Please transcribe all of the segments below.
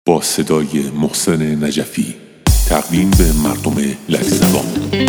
با صدای محسن نجفی، تقدیم به مردم لک‌زبان.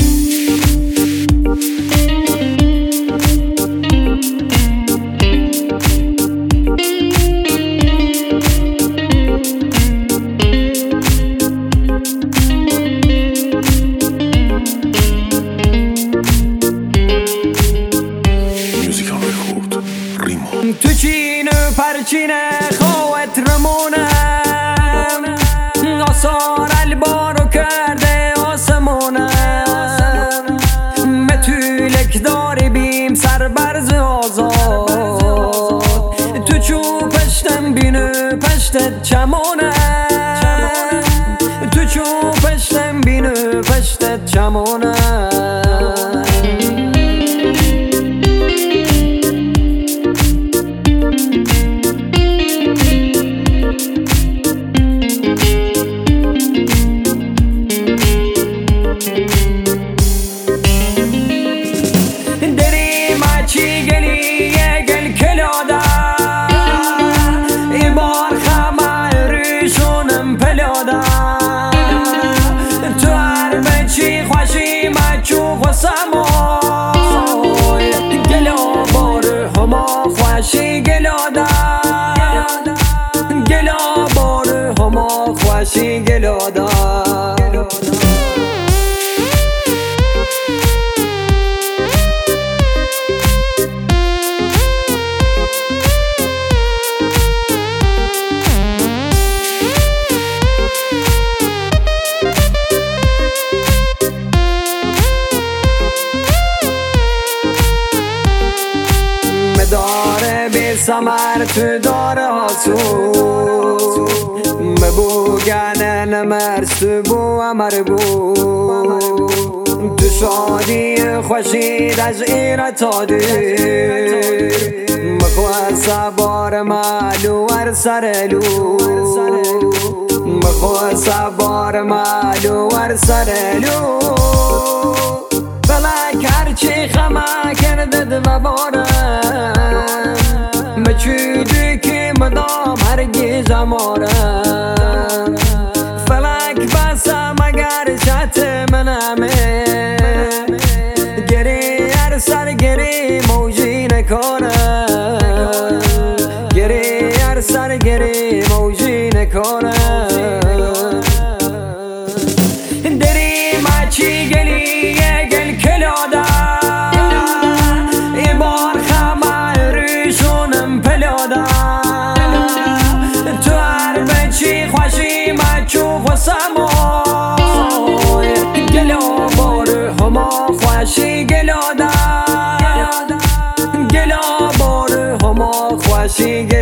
تو چین و پرچین خوات رمونم، آثار البارو کرده آسمونم، متولک داری بیم سر برز آزاد، تو چو پشتم بینو پشتت چمونم، تو چو پشتم بینو پشتت چمونم. خوشی گلادا مداره بی سمر تو داره هاتو مبوگن نمرس بو امر بو، تو شادی خوشید از ایرتا دیر، مخواست بار مالو ور سرلو، مخواست بار مالو ور سرلو، بلک هرچی خما کرده دو بارم، مچودی که مدام هرگیز امارم، فلک بسم اگر شت منمه، گری هر سر گری موجی نکنم، گری هر سر گری موجی نکنم. دری مچی گلی گل کلادا خوشی گلادا گلا بار هما خوشی